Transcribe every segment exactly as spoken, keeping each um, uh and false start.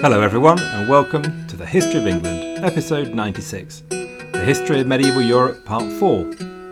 Hello everyone and welcome to the History of England, episode ninety-six, the History of Medieval Europe, part four.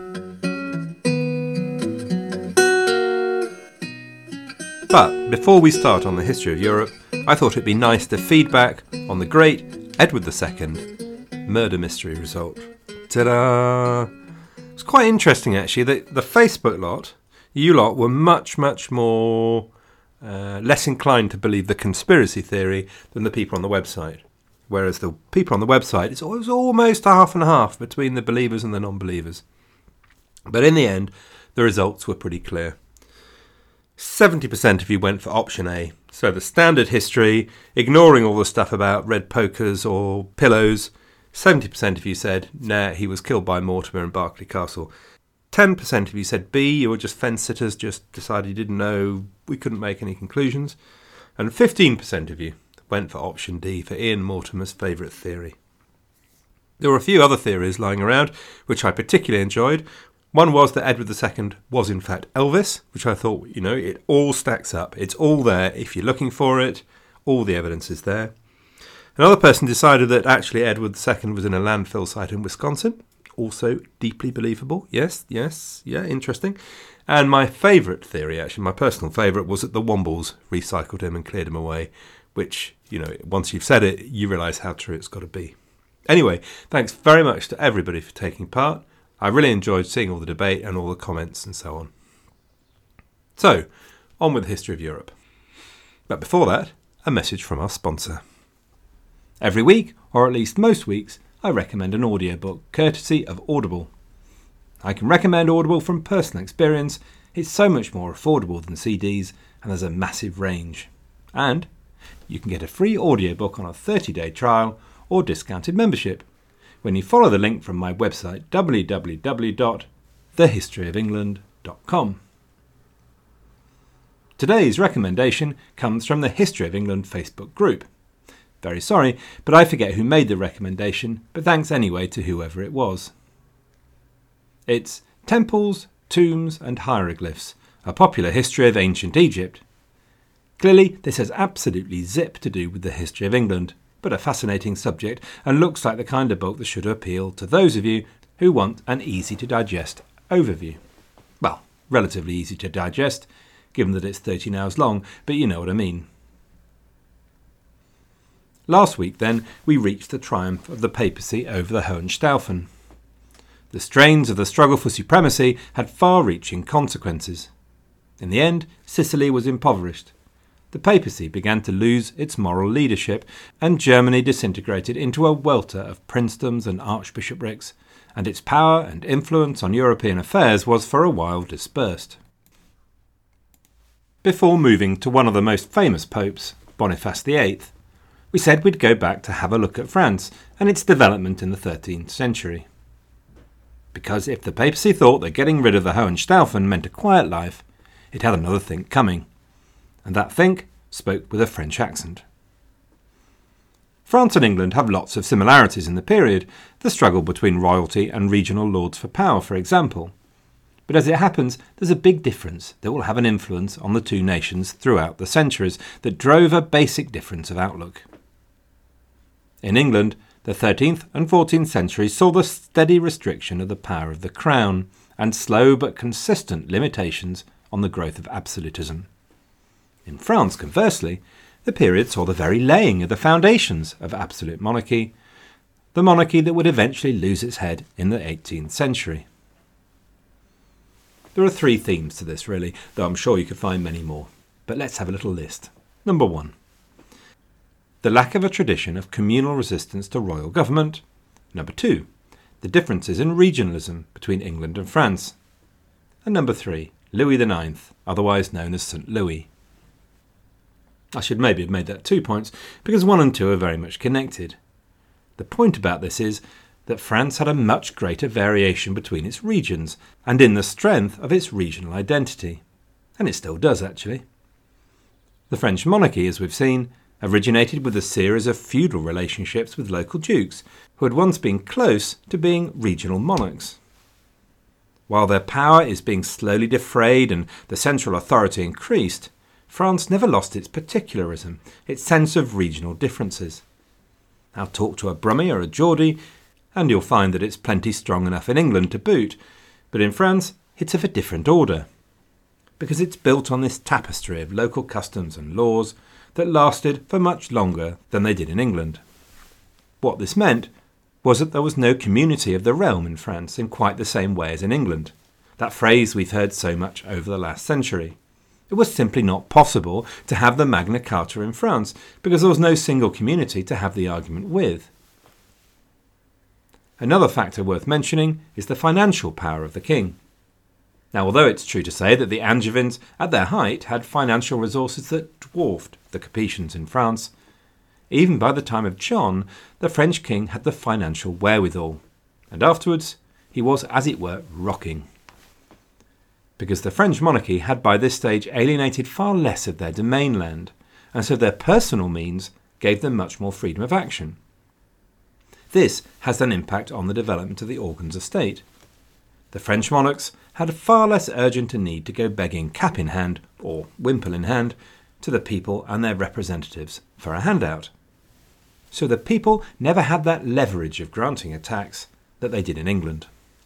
But before we start on the history of Europe, I thought it'd be nice to feedback on the great Edward the Second murder mystery result. Ta-da! It's quite interesting actually that the Facebook lot, you lot, were much, much more uh, less inclined to believe the conspiracy theory than the people on the website. Whereas the people on the website, it's always almost half and half between the believers and the non-believers. But in the end, the results were pretty clear. seventy percent of you went for option A, so the standard history, ignoring all the stuff about red pokers or pillows. seventy percent of you said, nah, he was killed by Mortimer in Berkeley Castle. ten percent of you said B, you were just fence sitters, just decided you didn't know, we couldn't make any conclusions. And fifteen percent of you went for option D, for Ian Mortimer's favourite theory. There were a few other theories lying around, which I particularly enjoyed. One was that Edward the Second was in fact Elvis, which I thought, you know, it all stacks up. It's all there. If you're looking for it, all the evidence is there. Another person decided that actually Edward the Second was in a landfill site in Wisconsin. Also deeply believable. Yes, yes, yeah, interesting. And my favourite theory, actually, my personal favourite, was that the Wombles recycled him and cleared him away, which, you know, once you've said it, you realise how true it's got to be. Anyway, thanks very much to everybody for taking part. I really enjoyed seeing all the debate and all the comments and so on. So, on with the history of Europe. But before that, a message from our sponsor. Every week, or at least most weeks, I recommend an audiobook, courtesy of Audible. I can recommend Audible from personal experience. It's so much more affordable than C Ds, and there's a massive range. And you can get a free audiobook on a thirty-day trial or discounted membership when you follow the link from my website, w w w dot the history of england dot com. Today's recommendation comes from the History of England Facebook group. Very sorry, but I forget who made the recommendation, but thanks anyway to whoever it was. It's Temples, Tombs and Hieroglyphs, a popular history of ancient Egypt. Clearly, this has absolutely zip to do with the history of England, but a fascinating subject, and looks like the kind of book that should appeal to those of you who want an easy-to-digest overview. Well, relatively easy to digest, given that it's thirteen hours long, but you know what I mean. Last week, then, we reached the triumph of the papacy over the Hohenstaufen. The strains of the struggle for supremacy had far-reaching consequences. In the end, Sicily was impoverished. The papacy began to lose its moral leadership, and Germany disintegrated into a welter of princedoms and archbishoprics, and its power and influence on European affairs was for a while dispersed. Before moving to one of the most famous popes, Boniface the Eighth, we said we'd go back to have a look at France and its development in the thirteenth century. Because if the papacy thought that getting rid of the Hohenstaufen meant a quiet life, it had another think coming. And that think spoke with a French accent. France and England have lots of similarities in the period, the struggle between royalty and regional lords for power, for example. But as it happens, there's a big difference that will have an influence on the two nations throughout the centuries that drove a basic difference of outlook. In England, the thirteenth and fourteenth centuries saw the steady restriction of the power of the crown and slow but consistent limitations on the growth of absolutism. In France, conversely, the period saw the very laying of the foundations of absolute monarchy, the monarchy that would eventually lose its head in the eighteenth century. There are three themes to this, really, though I'm sure you could find many more. But let's have a little list. Number one. The lack of a tradition of communal resistance to royal government. Number two, the differences in regionalism between England and France. And number three, Louis the Ninth, otherwise known as Saint Louis. I should maybe have made that two points, because one and two are very much connected. The point about this is that France had a much greater variation between its regions, and in the strength of its regional identity. And it still does, actually. The French monarchy, as we've seen, originated with a series of feudal relationships with local dukes, who had once been close to being regional monarchs. While their power is being slowly defrayed and the central authority increased, France never lost its particularism, its sense of regional differences. Now talk to a Brummie or a Geordie, and you'll find that it's plenty strong enough in England to boot, but in France it's of a different order, because it's built on this tapestry of local customs and laws that lasted for much longer than they did in England. What this meant was that there was no community of the realm in France in quite the same way as in England, that phrase we've heard so much over the last century. It was simply not possible to have the Magna Carta in France because there was no single community to have the argument with. Another factor worth mentioning is the financial power of the king. Now, although it's true to say that the Angevins at their height had financial resources that dwarfed the Capetians in France, even by the time of John, the French king had the financial wherewithal, and afterwards he was, as it were, rocking. Because the French monarchy had by this stage alienated far less of their domain land, and so their personal means gave them much more freedom of action. This has an impact on the development of the organs of state. The French monarchs had far less urgent a need to go begging cap in hand, or wimple in hand, to the people and their representatives for a handout. So the people never had that leverage of granting a tax that they did in England.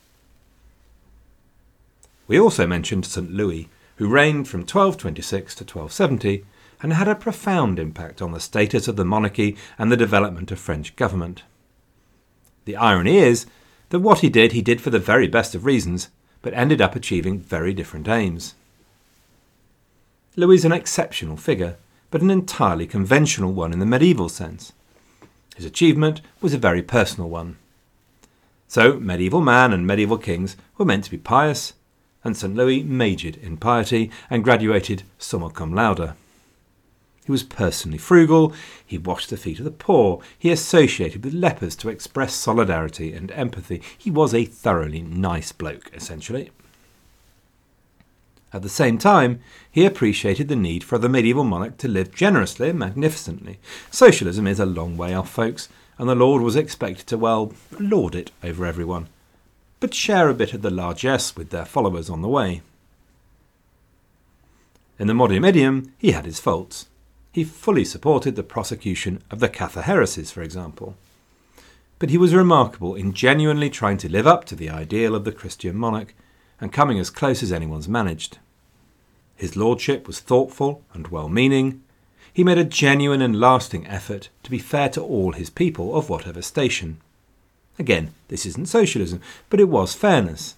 We also mentioned Saint Louis, who reigned from twelve twenty-six to twelve seventy and had a profound impact on the status of the monarchy and the development of French government. The irony is that what he did, he did for the very best of reasons, but ended up achieving very different aims. Louis is an exceptional figure, but an entirely conventional one in the medieval sense. His achievement was a very personal one. So, medieval man and medieval kings were meant to be pious, and Saint Louis majored in piety and graduated summa cum laude. He was personally frugal, he washed the feet of the poor, he associated with lepers to express solidarity and empathy. He was a thoroughly nice bloke, essentially. At the same time, he appreciated the need for the medieval monarch to live generously and magnificently. Socialism is a long way off, folks, and the Lord was expected to, well, lord it over everyone, but share a bit of the largesse with their followers on the way. In the modern idiom, he had his faults. He fully supported the prosecution of the Cathar heresies, for example. But he was remarkable in genuinely trying to live up to the ideal of the Christian monarch and coming as close as anyone's managed. His lordship was thoughtful and well-meaning. He made a genuine and lasting effort to be fair to all his people of whatever station. Again, this isn't socialism, but it was fairness.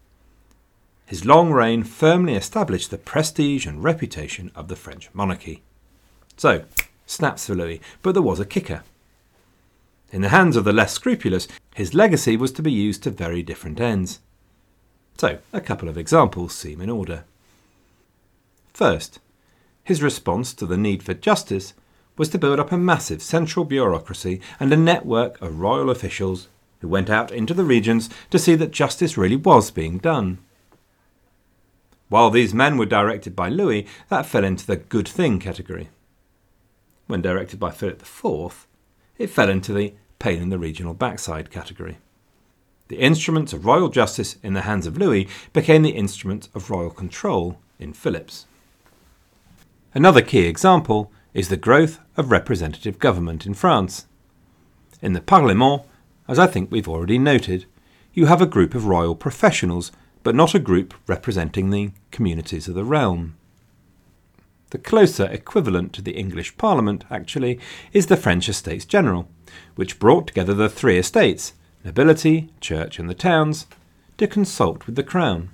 His long reign firmly established the prestige and reputation of the French monarchy. So, snaps for Louis, but there was a kicker. In the hands of the less scrupulous, his legacy was to be used to very different ends. So, a couple of examples seem in order. First, his response to the need for justice was to build up a massive central bureaucracy and a network of royal officials who went out into the regions to see that justice really was being done. While these men were directed by Louis, that fell into the good thing category. When directed by Philip the Fourth, it fell into the pain in the regional backside category. The instruments of royal justice in the hands of Louis became the instruments of royal control in Philip's. Another key example is the growth of representative government in France. In the Parlement, as I think we've already noted, you have a group of royal professionals, but not a group representing the communities of the realm. The closer equivalent to the English Parliament, actually, is the French Estates General, which brought together the three estates, nobility, church and the towns, to consult with the crown.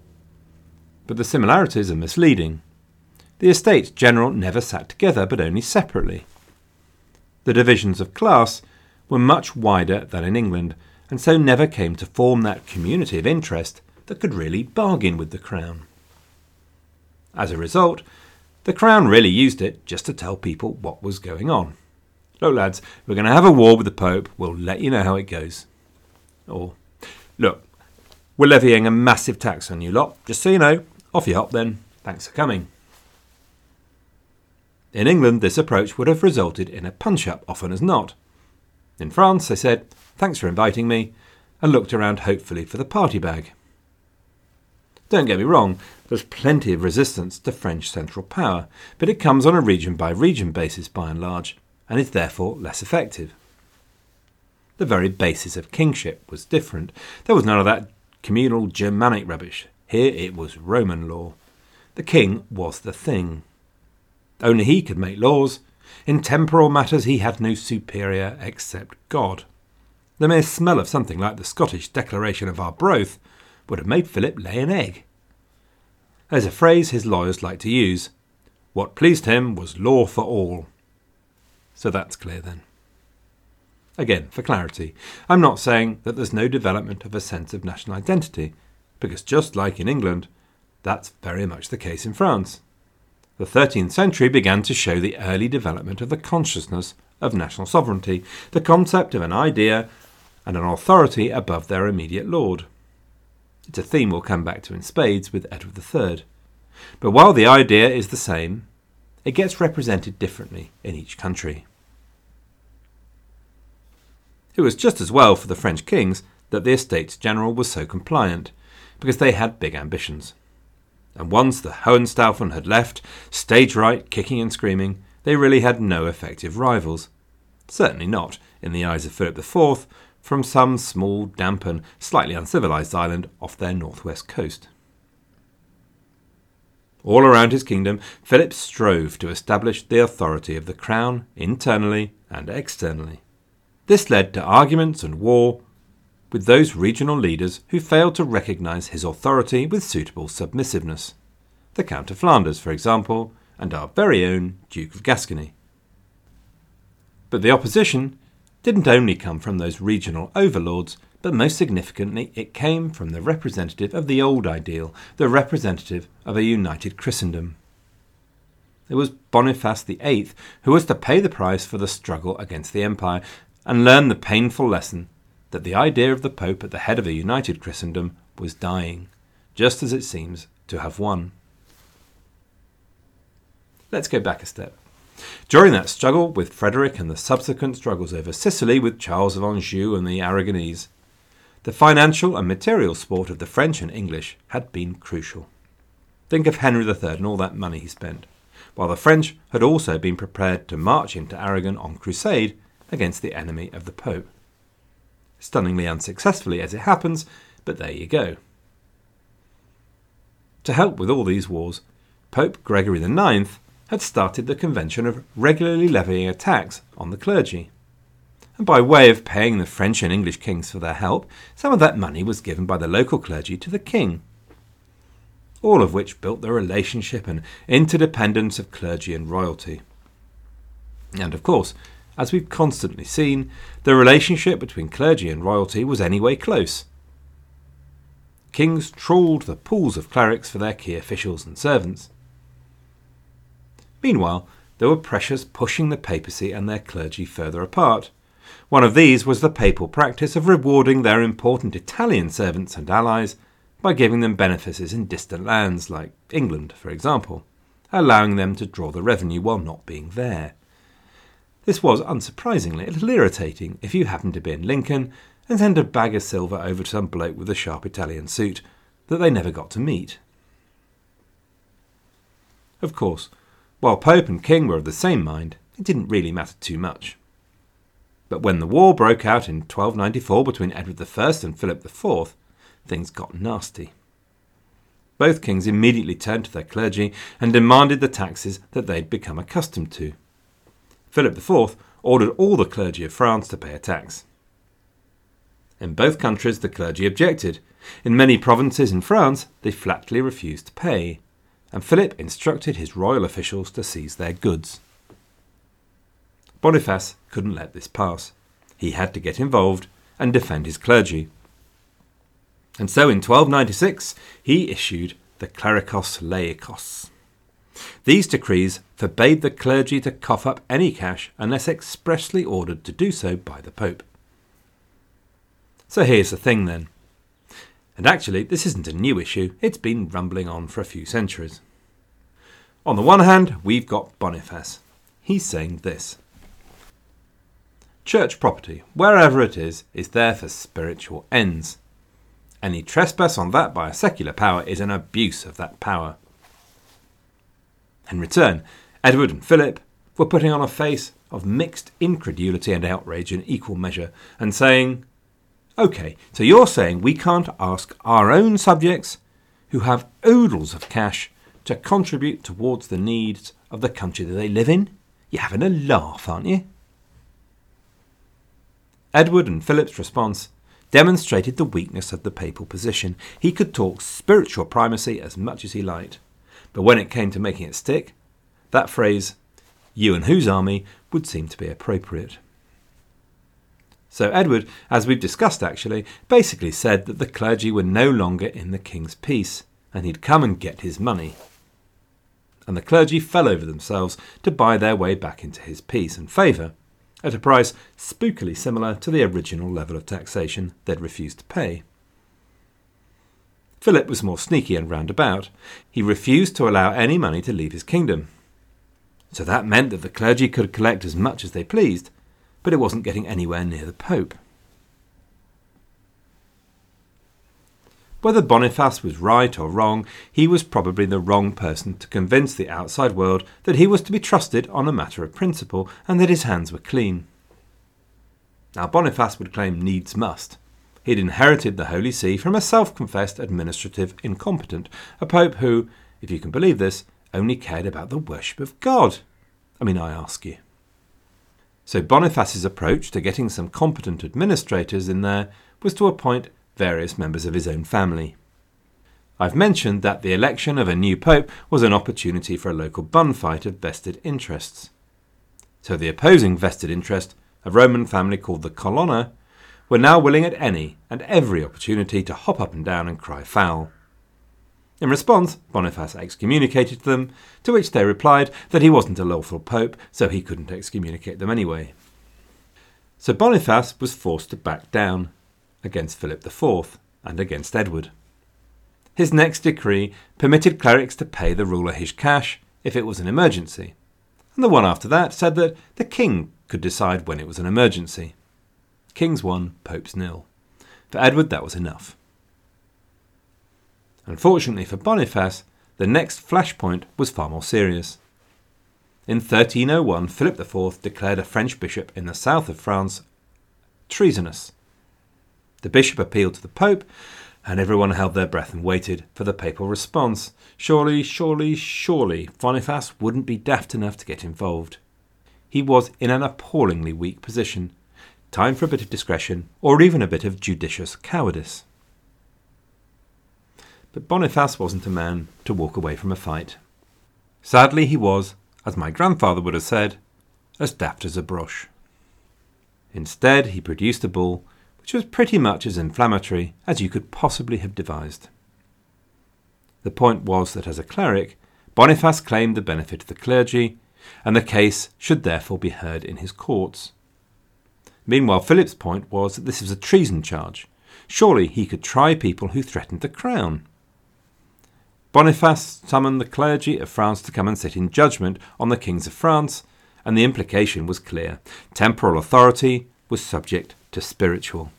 But the similarities are misleading. The Estates General never sat together, but only separately. The divisions of class were much wider than in England, and so never came to form that community of interest that could really bargain with the crown. As a result, the crown really used it just to tell people what was going on. Look, lads, we're going to have a war with the Pope. We'll let you know how it goes. Or, look, we're levying a massive tax on you lot. Just so you know, off you hop then. Thanks for coming. In England, this approach would have resulted in a punch-up often as not. In France, they said, thanks for inviting me, and looked around hopefully for the party bag. Don't get me wrong, there's plenty of resistance to French central power, but it comes on a region-by-region basis by and large, and is therefore less effective. The very basis of kingship was different. There was none of that communal Germanic rubbish. Here it was Roman law. The king was the thing. Only he could make laws. In temporal matters he had no superior except God. The mere smell of something like the Scottish Declaration of Arbroath would have made Philip lay an egg. There's a phrase his lawyers like to use. What pleased him was law for all. So that's clear then. Again, for clarity, I'm not saying that there's no development of a sense of national identity, because just like in England, that's very much the case in France. The thirteenth century began to show the early development of the consciousness of national sovereignty, the concept of an idea and an authority above their immediate lord. It's a theme we'll come back to in spades with Edward the Third. But while the idea is the same, it gets represented differently in each country. It was just as well for the French kings that the Estates General was so compliant, because they had big ambitions. And once the Hohenstaufen had left, stage right, kicking and screaming, they really had no effective rivals. Certainly not, in the eyes of Philip the Fourth, from some small, damp and slightly uncivilized island off their northwest coast. All around his kingdom, Philip strove to establish the authority of the crown internally and externally. This led to arguments and war with those regional leaders who failed to recognise his authority with suitable submissiveness. The Count of Flanders, for example, and our very own Duke of Gascony. But the opposition didn't only come from those regional overlords, but most significantly it came from the representative of the old ideal, the representative of a united Christendom. It was Boniface the Eighth who was to pay the price for the struggle against the empire and learn the painful lesson that the idea of the Pope at the head of a united Christendom was dying, just as it seems to have won. Let's go back a step. During that struggle with Frederick and the subsequent struggles over Sicily with Charles of Anjou and the Aragonese, the financial and material support of the French and English had been crucial. Think of Henry the Third and all that money he spent, while the French had also been prepared to march into Aragon on crusade against the enemy of the Pope. Stunningly unsuccessfully as it happens, but there you go. To help with all these wars, Pope Gregory the Ninth had started the convention of regularly levying a tax on the clergy. And by way of paying the French and English kings for their help, some of that money was given by the local clergy to the king. All of which built the relationship and interdependence of clergy and royalty. And of course, as we've constantly seen, the relationship between clergy and royalty was anyway close. Kings trawled the pools of clerics for their key officials and servants. Meanwhile, there were pressures pushing the papacy and their clergy further apart. One of these was the papal practice of rewarding their important Italian servants and allies by giving them benefices in distant lands, like England, for example, allowing them to draw the revenue while not being there. This was, unsurprisingly, a little irritating if you happened to be in Lincoln and send a bag of silver over to some bloke with a sharp Italian suit that they never got to meet. Of course, while Pope and King were of the same mind, it didn't really matter too much. But when the war broke out in twelve ninety-four between Edward the First and Philip the Fourth, things got nasty. Both kings immediately turned to their clergy and demanded the taxes that they'd become accustomed to. Philip the Fourth ordered all the clergy of France to pay a tax. In both countries the clergy objected. In many provinces in France they flatly refused to pay, and Philip instructed his royal officials to seize their goods. Boniface couldn't let this pass. He had to get involved and defend his clergy. And so in twelve ninety-six he issued the Clericos Laicos. These decrees forbade the clergy to cough up any cash unless expressly ordered to do so by the Pope. So here's the thing then. And actually, this isn't a new issue, it's been rumbling on for a few centuries. On the one hand, we've got Boniface. He's saying this. Church property, wherever it is, is there for spiritual ends. Any trespass on that by a secular power is an abuse of that power. In return, Edward and Philip were putting on a face of mixed incredulity and outrage in equal measure, and saying, OK, so you're saying we can't ask our own subjects, who have oodles of cash, to contribute towards the needs of the country that they live in? You're having a laugh, aren't you? Edward and Philip's response demonstrated the weakness of the papal position. He could talk spiritual primacy as much as he liked, but when it came to making it stick, that phrase, "you and whose army," would seem to be appropriate. So Edward, as we've discussed actually, basically said that the clergy were no longer in the king's peace, and he'd come and get his money. And the clergy fell over themselves to buy their way back into his peace and favour, at a price spookily similar to the original level of taxation they'd refused to pay. Philip was more sneaky and roundabout. He refused to allow any money to leave his kingdom. So that meant that the clergy could collect as much as they pleased, but it wasn't getting anywhere near the Pope. Whether Boniface was right or wrong, he was probably the wrong person to convince the outside world that he was to be trusted on a matter of principle and that his hands were clean. Now Boniface would claim needs must. He'd inherited the Holy See from a self-confessed administrative incompetent, a pope who, if you can believe this, only cared about the worship of God. I mean, I ask you. So Boniface's approach to getting some competent administrators in there was to appoint various members of his own family. I've mentioned that the election of a new pope was an opportunity for a local bun fight of vested interests. So the opposing vested interest, a Roman family called the Colonna, were now willing at any and every opportunity to hop up and down and cry foul. In response, Boniface excommunicated them, to which they replied that he wasn't a lawful pope, so he couldn't excommunicate them anyway. So Boniface was forced to back down, against Philip the Fourth and against Edward. His next decree permitted clerics to pay the ruler his cash if it was an emergency, and the one after that said that the king could decide when it was an emergency. Kings won, popes nil. For Edward that was enough. Unfortunately for Boniface, the next flashpoint was far more serious. In thirteen oh one, Philip the Fourth declared a French bishop in the south of France treasonous. The bishop appealed to the Pope, and everyone held their breath and waited for the papal response. Surely, surely, surely Boniface wouldn't be daft enough to get involved. He was in an appallingly weak position. Time for a bit of discretion, or even a bit of judicious cowardice. But Boniface wasn't a man to walk away from a fight. Sadly, he was, as my grandfather would have said, as daft as a brush. Instead, he produced a bull which was pretty much as inflammatory as you could possibly have devised. The point was that as a cleric, Boniface claimed the benefit of the clergy, and the case should therefore be heard in his courts. Meanwhile, Philip's point was that this was a treason charge. Surely he could try people who threatened the crown. Boniface summoned the clergy of France to come and sit in judgment on the kings of France, and the implication was clear. Temporal authority was subject to spiritual.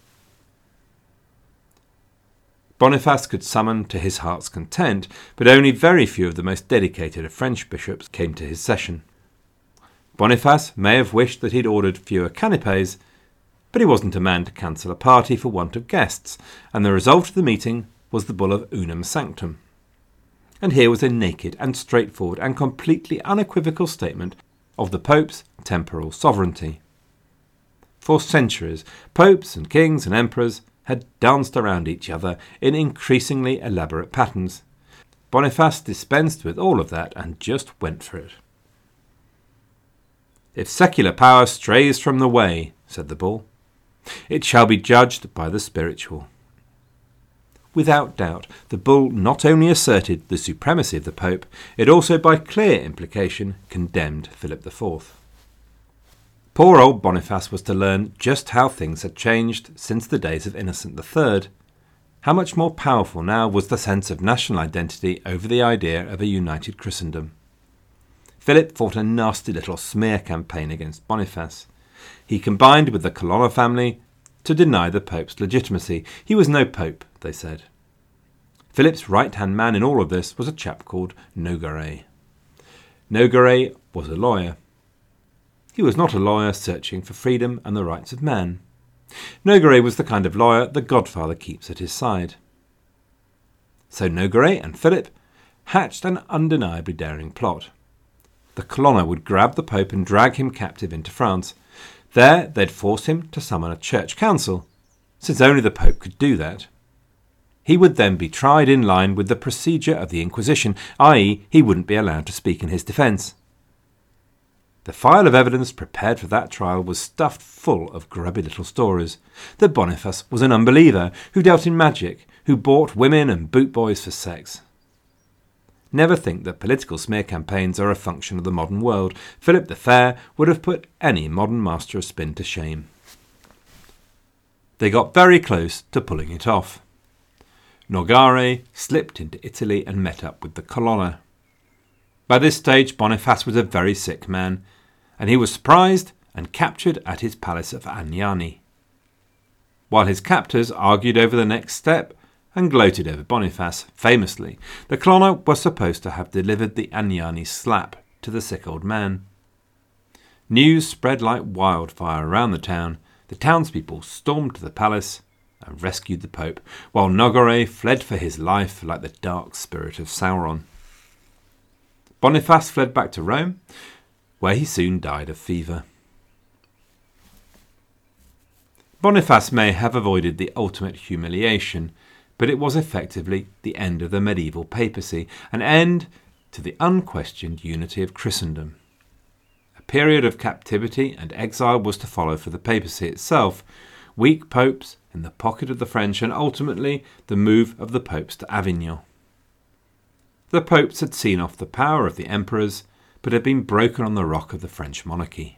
Boniface could summon to his heart's content, but only very few of the most dedicated of French bishops came to his session. Boniface may have wished that he'd ordered fewer canapes, but he wasn't a man to cancel a party for want of guests, and the result of the meeting was the bull of Unum Sanctum. And here was a naked and straightforward and completely unequivocal statement of the Pope's temporal sovereignty. For centuries, popes and kings and emperors had danced around each other in increasingly elaborate patterns. Boniface dispensed with all of that and just went for it. If secular power strays from the way, said the bull, it shall be judged by the spiritual. Without doubt, the bull not only asserted the supremacy of the Pope, it also by clear implication condemned Philip the Fourth. Poor old Boniface was to learn just how things had changed since the days of Innocent the Third. How much more powerful now was the sense of national identity over the idea of a united Christendom. Philip fought a nasty little smear campaign against Boniface. He combined with the Colonna family to deny the Pope's legitimacy. He was no Pope, they said. Philip's right-hand man in all of this was a chap called Nogaret. Nogaret was a lawyer. He was not a lawyer searching for freedom and the rights of man. Nogaret was the kind of lawyer the Godfather keeps at his side. So Nogaret and Philip hatched an undeniably daring plot. The Colonna would grab the Pope and drag him captive into France. There they'd force him to summon a church council, since only the Pope could do that. He would then be tried in line with the procedure of the Inquisition, that is he wouldn't be allowed to speak in his defence. The file of evidence prepared for that trial was stuffed full of grubby little stories. That Boniface was an unbeliever who dealt in magic, who bought women and boot boys for sex. Never think that political smear campaigns are a function of the modern world. Philip the Fair would have put any modern master of spin to shame. They got very close to pulling it off. Nogaret slipped into Italy and met up with the Colonna. By this stage Boniface was a very sick man, and he was surprised and captured at his palace of Agnani. While his captors argued over the next step and gloated over Boniface, famously, the Colonna was supposed to have delivered the Agnani slap to the sick old man. News spread like wildfire around the town. The townspeople stormed to the palace and rescued the Pope, while Nogaret fled for his life like the dark spirit of Sauron. Boniface fled back to Rome, where he soon died of fever. Boniface may have avoided the ultimate humiliation, but it was effectively the end of the medieval papacy, an end to the unquestioned unity of Christendom. A period of captivity and exile was to follow for the papacy itself, weak popes in the pocket of the French, and ultimately the move of the popes to Avignon. The popes had seen off the power of the emperors, but had been broken on the rock of the French monarchy.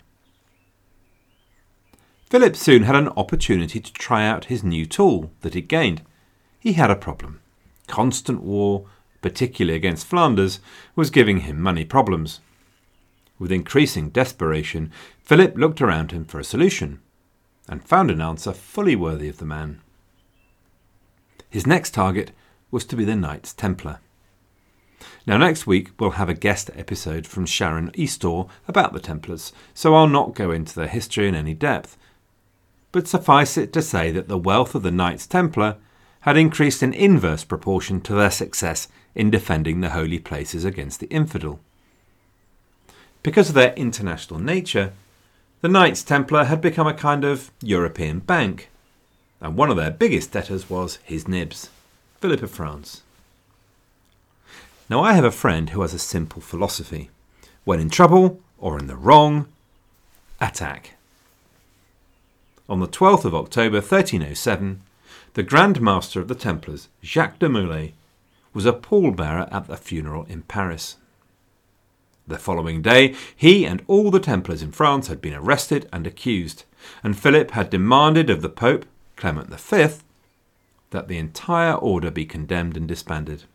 Philip soon had an opportunity to try out his new tool that he'd gained. He had a problem. Constant war, particularly against Flanders, was giving him money problems. With increasing desperation, Philip looked around him for a solution, and found an answer fully worthy of the man. His next target was to be the Knights Templar. Now next week we'll have a guest episode from Sharon Eastaugh about the Templars, so I'll not go into their history in any depth. But suffice it to say that the wealth of the Knights Templar had increased in inverse proportion to their success in defending the holy places against the infidel. Because of their international nature, the Knights Templar had become a kind of European bank, and one of their biggest debtors was his nibs, Philip of France. Now I have a friend who has a simple philosophy. When in trouble, or in the wrong, attack. On the twelfth of October thirteen oh seven, the Grand Master of the Templars, Jacques de Molay, was a pallbearer at the funeral in Paris. The following day, he and all the Templars in France had been arrested and accused, and Philip had demanded of the Pope, Clement the Fifth, that the entire order be condemned and disbanded.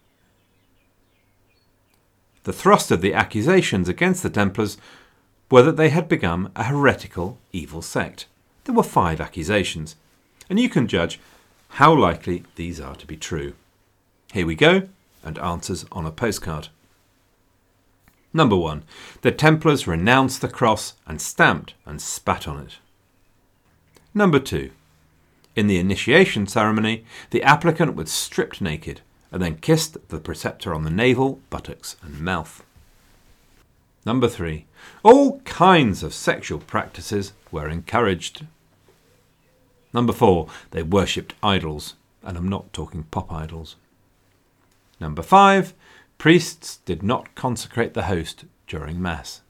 The thrust of the accusations against the Templars were that they had become a heretical, evil sect. There were five accusations, and you can judge how likely these are to be true. Here we go, and answers on a postcard. Number one, the Templars renounced the cross and stamped and spat on it. Number two, in the initiation ceremony, the applicant was stripped naked and then kissed the preceptor on the navel, buttocks and mouth. Number three, all kinds of sexual practices were encouraged. Number four, they worshipped idols, and I'm not talking pop idols. Number five, priests did not consecrate the host during Mass.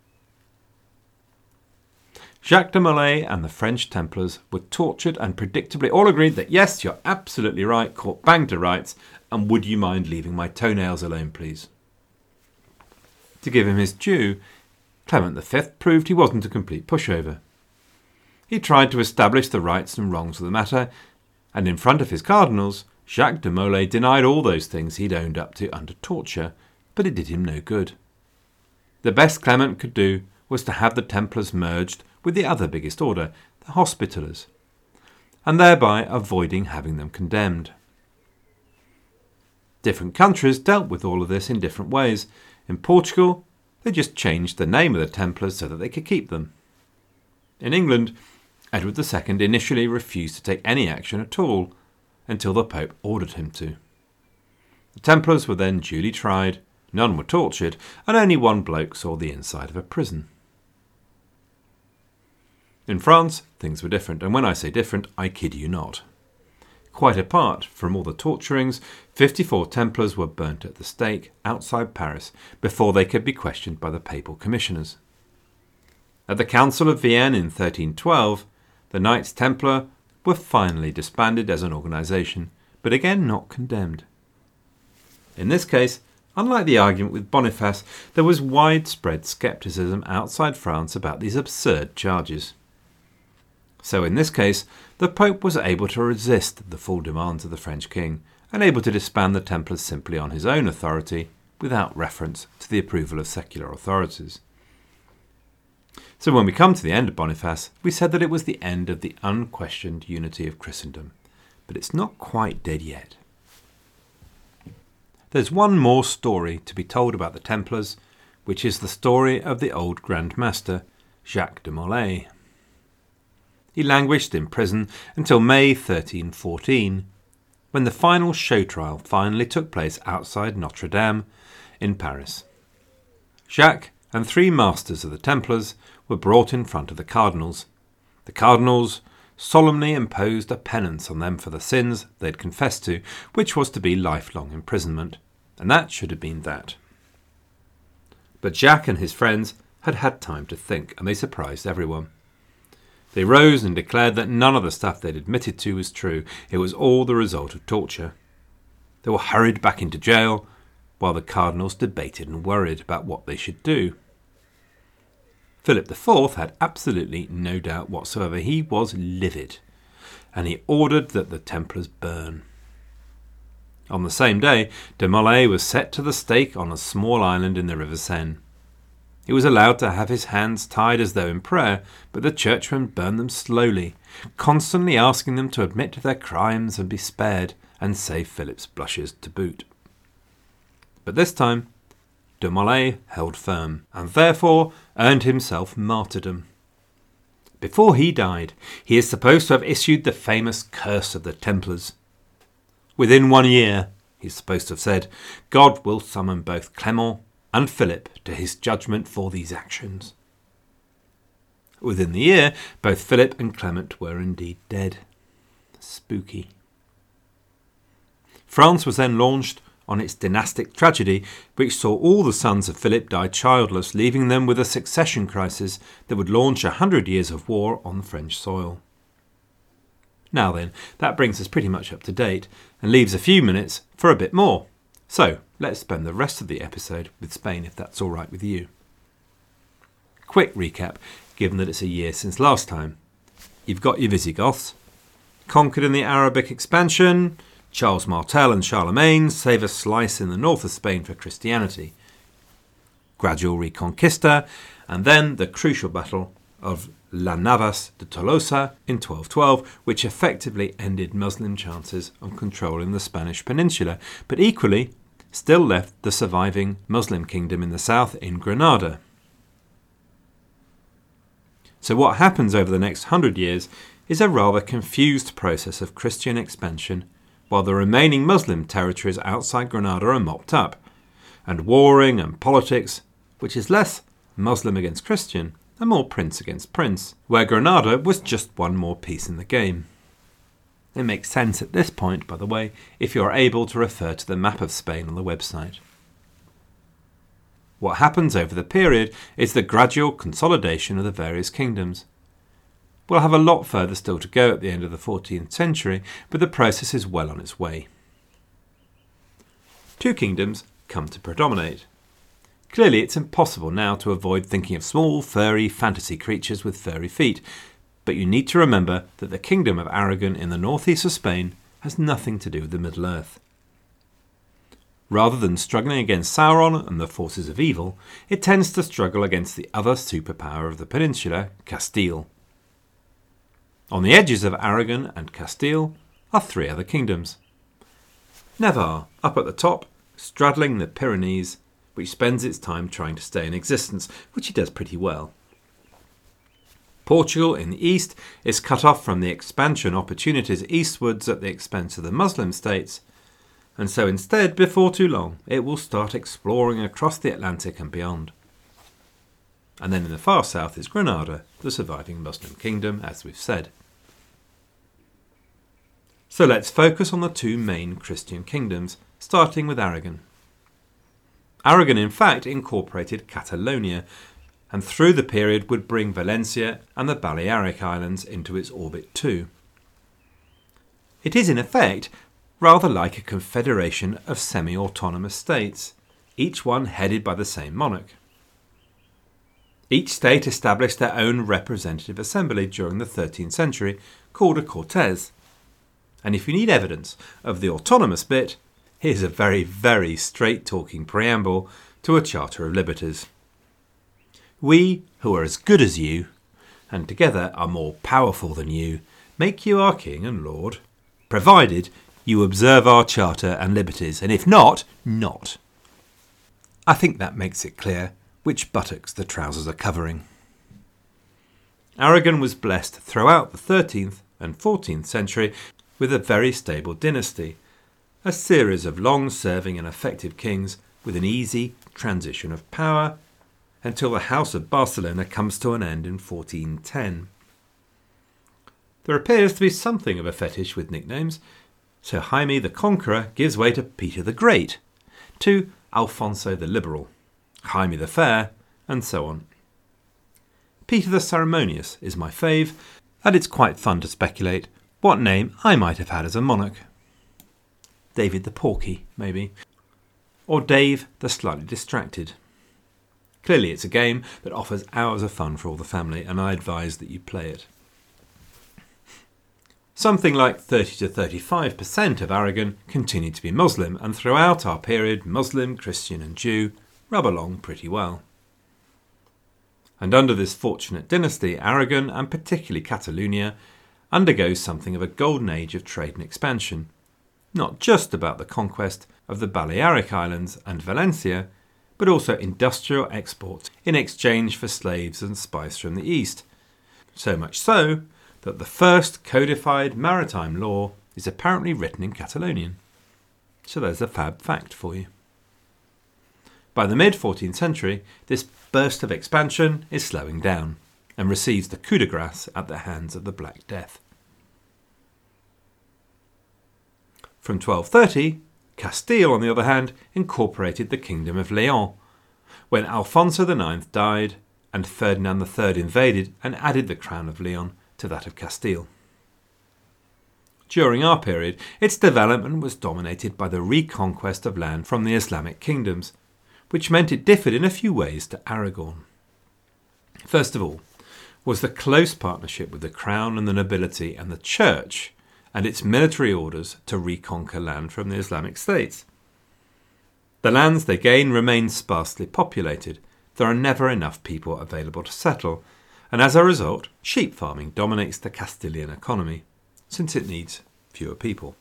Jacques de Molay and the French Templars were tortured and predictably all agreed that yes, you're absolutely right, caught bang to rights, and would you mind leaving my toenails alone, please? To give him his due, Clement the Fifth proved he wasn't a complete pushover. He tried to establish the rights and wrongs of the matter, and in front of his cardinals, Jacques de Molay denied all those things he'd owned up to under torture, but it did him no good. The best Clement could do was to have the Templars merged with the other biggest order, the Hospitallers, and thereby avoiding having them condemned. Different countries dealt with all of this in different ways. In Portugal, they just changed the name of the Templars so that they could keep them. In England, Edward the Second initially refused to take any action at all until the Pope ordered him to. The Templars were then duly tried, none were tortured, and only one bloke saw the inside of a prison. In France, things were different, and when I say different, I kid you not. Quite apart from all the torturings, fifty-four Templars were burnt at the stake outside Paris before they could be questioned by the papal commissioners. At the Council of Vienne in thirteen twelve, the Knights Templar were finally disbanded as an organisation, but again not condemned. In this case, unlike the argument with Boniface, there was widespread scepticism outside France about these absurd charges. So in this case, the Pope was able to resist the full demands of the French king and able to disband the Templars simply on his own authority without reference to the approval of secular authorities. So when we come to the end of Boniface, we said that it was the end of the unquestioned unity of Christendom, but it's not quite dead yet. There's one more story to be told about the Templars, which is the story of the old Grand Master, Jacques de Molay. He languished in prison until May thirteen fourteen, when the final show trial finally took place outside Notre Dame in Paris. Jacques and three masters of the Templars were brought in front of the cardinals. The cardinals solemnly imposed a penance on them for the sins they'd confessed to, which was to be lifelong imprisonment, and that should have been that. But Jacques and his friends had had time to think, and they surprised everyone. They rose and declared that none of the stuff they'd admitted to was true. It was all the result of torture. They were hurried back into jail, while the cardinals debated and worried about what they should do. Philip the Fourth had absolutely no doubt whatsoever. He was livid, and he ordered that the Templars burn. On the same day, de Molay was set to the stake on a small island in the River Seine. He was allowed to have his hands tied as though in prayer, but the churchmen burned them slowly, constantly asking them to admit their crimes and be spared, and save Philip's blushes to boot. But this time, de Molay held firm, and therefore earned himself martyrdom. Before he died, he is supposed to have issued the famous Curse of the Templars. Within one year, he is supposed to have said, God will summon both Clement and Philip to his judgment for these actions. Within the year, both Philip and Clement were indeed dead. Spooky. France was then launched on its dynastic tragedy, which saw all the sons of Philip die childless, leaving them with a succession crisis that would launch a hundred years of war on French soil. Now then, that brings us pretty much up to date, and leaves a few minutes for a bit more. So, let's spend the rest of the episode with Spain, if that's all right with you. Quick recap, given that it's a year since last time. You've got your Visigoths, conquered in the Arabic expansion. Charles Martel and Charlemagne save a slice in the north of Spain for Christianity. Gradual Reconquista, and then the crucial battle of La Navas de Tolosa in twelve twelve, which effectively ended Muslim chances of controlling the Spanish peninsula, but equally still left the surviving Muslim kingdom in the south in Granada. So what happens over the next hundred years is a rather confused process of Christian expansion, while the remaining Muslim territories outside Granada are mopped up, and warring and politics, which is less Muslim against Christian and more prince against prince, where Granada was just one more piece in the game. It makes sense at this point, by the way, if you're able to refer to the map of Spain on the website. What happens over the period is the gradual consolidation of the various kingdoms. We'll have a lot further still to go at the end of the fourteenth century, but the process is well on its way. Two kingdoms come to predominate. Clearly, it's impossible now to avoid thinking of small, furry fantasy creatures with furry feet, but you need to remember that the Kingdom of Aragon in the northeast of Spain has nothing to do with the Middle-earth. Rather than struggling against Sauron and the forces of evil, it tends to struggle against the other superpower of the peninsula, Castile. On the edges of Aragon and Castile are three other kingdoms. Navarre, up at the top, straddling the Pyrenees, which spends its time trying to stay in existence, which it does pretty well. Portugal in the east is cut off from the expansion opportunities eastwards at the expense of the Muslim states, and so instead, before too long, it will start exploring across the Atlantic and beyond. And then in the far south is Granada, the surviving Muslim kingdom, as we've said. So let's focus on the two main Christian kingdoms, starting with Aragon. Aragon, in fact, incorporated Catalonia, and through the period would bring Valencia and the Balearic Islands into its orbit too. It is, in effect, rather like a confederation of semi-autonomous states, each one headed by the same monarch. Each state established their own representative assembly during the thirteenth century, called a Cortes. And if you need evidence of the autonomous bit, here's a very, very straight-talking preamble to a Charter of Liberties. We, who are as good as you, and together are more powerful than you, make you our king and lord, provided you observe our charter and liberties, and if not, not. I think that makes it clear which buttocks the trousers are covering. Aragon was blessed throughout the thirteenth and fourteenth century with a very stable dynasty, a series of long-serving and effective kings with an easy transition of power until the House of Barcelona comes to an end in fourteen ten. There appears to be something of a fetish with nicknames, so Jaime the Conqueror gives way to Peter the Great, to Alfonso the Liberal, Jaime the Fair, and so on. Peter the Ceremonious is my fave, and it's quite fun to speculate what name I might have had as a monarch. David the Porky, maybe. Or Dave the Slightly Distracted. Clearly it's a game that offers hours of fun for all the family, and I advise that you play it. Something like thirty to thirty-five percent of Aragon continued to be Muslim, and throughout our period Muslim, Christian and Jew rub along pretty well. And under this fortunate dynasty, Aragon, and particularly Catalonia, undergoes something of a golden age of trade and expansion, not just about the conquest of the Balearic Islands and Valencia, but also industrial exports in exchange for slaves and spice from the east, so much so that the first codified maritime law is apparently written in Catalonian. So there's a fab fact for you. By the mid-fourteenth century, this burst of expansion is slowing down and receives the coup de grace at the hands of the Black Death. From twelve thirty, Castile, on the other hand, incorporated the Kingdom of Leon, when Alfonso the Ninth died and Ferdinand the Third invaded and added the crown of Leon to that of Castile. During our period, its development was dominated by the reconquest of land from the Islamic kingdoms, which meant it differed in a few ways to Aragon. First of all, was the close partnership with the crown and the nobility and the church and its military orders to reconquer land from the Islamic states. The lands they gain remain sparsely populated. There are never enough people available to settle, and as a result, sheep farming dominates the Castilian economy, since it needs fewer people.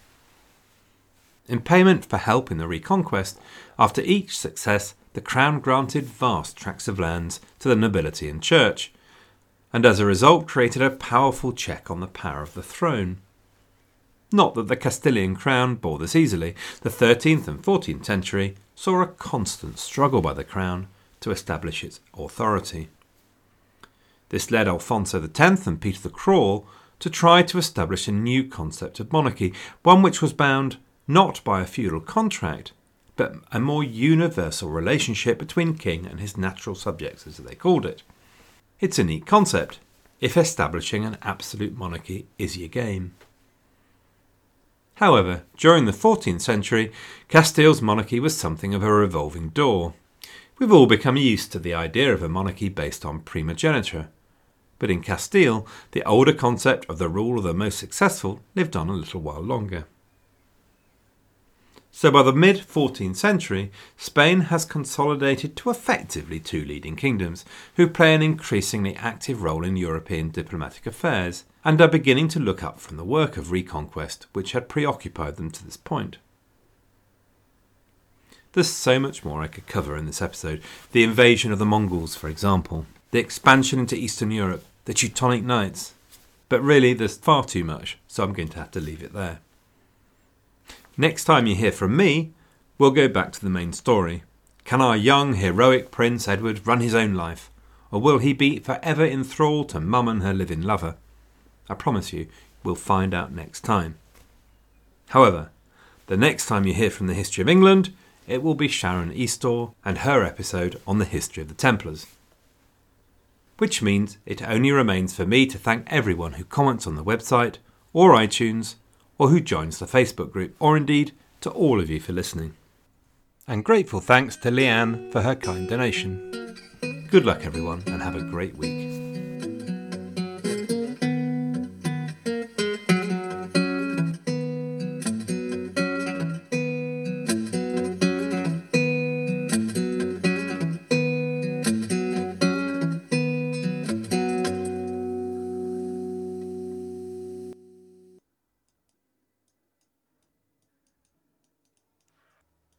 In payment for help in the reconquest, after each success, the crown granted vast tracts of lands to the nobility and church, and as a result created a powerful check on the power of the throne. Not that the Castilian crown bore this easily. The thirteenth and fourteenth century saw a constant struggle by the crown to establish its authority. This led Alfonso the Tenth and Peter the Cruel to try to establish a new concept of monarchy, one which was bound not by a feudal contract, but a more universal relationship between king and his natural subjects, as they called it. It's a neat concept, if establishing an absolute monarchy is your game. However, during the fourteenth century, Castile's monarchy was something of a revolving door. We've all become used to the idea of a monarchy based on primogeniture, but in Castile, the older concept of the rule of the most successful lived on a little while longer. So by the mid-fourteenth century, Spain has consolidated to effectively two leading kingdoms, who play an increasingly active role in European diplomatic affairs, and are beginning to look up from the work of reconquest which had preoccupied them to this point. There's so much more I could cover in this episode. The invasion of the Mongols, for example. The expansion into Eastern Europe. The Teutonic Knights. But really, there's far too much, so I'm going to have to leave it there. Next time you hear from me, we'll go back to the main story. Can our young, heroic Prince Edward run his own life? Or will he be forever enthralled to Mum and her living lover? I promise you, we'll find out next time. However, the next time you hear from the history of England, it will be Sharon Eastaugh and her episode on the history of the Templars. Which means it only remains for me to thank everyone who comments on the website, or iTunes, or who joins the Facebook group, or indeed to all of you for listening. And grateful thanks to Leanne for her kind donation. Good luck everyone, and have a great week.